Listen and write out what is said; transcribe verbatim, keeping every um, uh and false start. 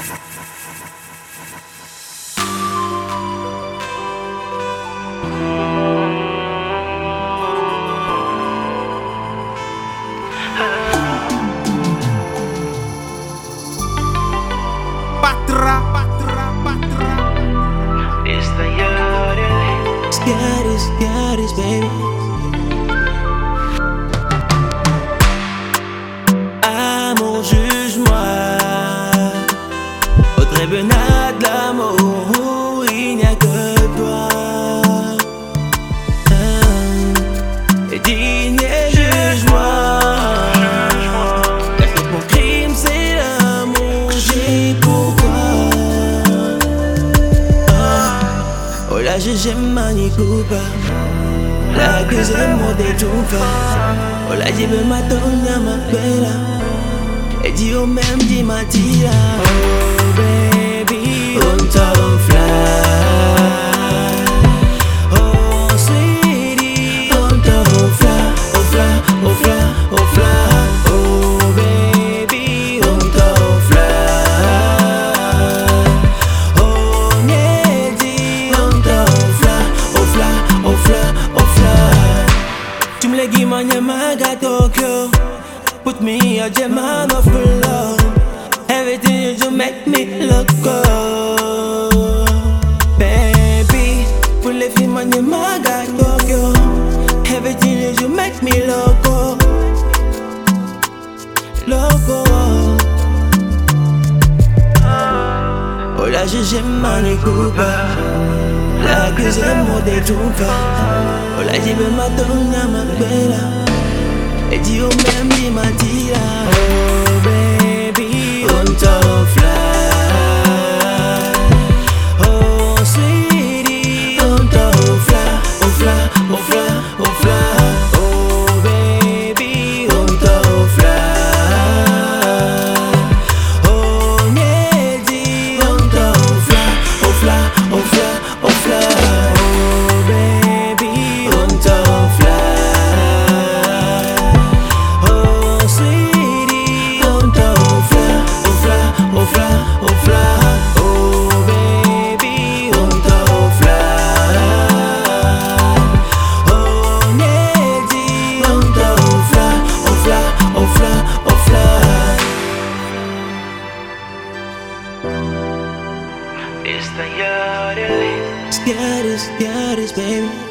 Patra, patra, patra. Esta yare. Scaries, scaries, baby. Amour, juge-moi. Au tribunal de l'amour, il n'y a que toi. Ah, et digne et juge-moi. Est-ce que mon crime c'est l'amour? J'ai pourquoi? Ah, oh la juge mani coupa. La que j'aime détouffa. Oh la jibe matonya mapela. Et dis au même dis matira. Oh baby, on t'en fly. Oh sweetie, on t'en fly. Oh fly, oh fly, oh fly. Oh baby, on t'en fly. Oh nyedi, on t'en fly. Oh fly, oh fly, oh fly. Tu me l'as dit, man, y'a ma Tokyo. Put me a gem on of love. Everything you do make me loco. Baby, pour les filles, man, y'a ma Tokyo. Everything you do make me loco. Loco. Oh la j'aime mani coupa. La que j'aime détouffa. Oh la jibe matonya mapela. Et dis au même dis matira. Oh baby, on t'en fly. Oh sweetie, on t'en fly. Oh fly, oh fly, oh fly. Oh baby, on t'en fly. Oh nyedi, on t'en fly. Oh fly, oh fly, oh fly. Oh baby, on t'en fly. Esta yare. Scaries, scaries, baby.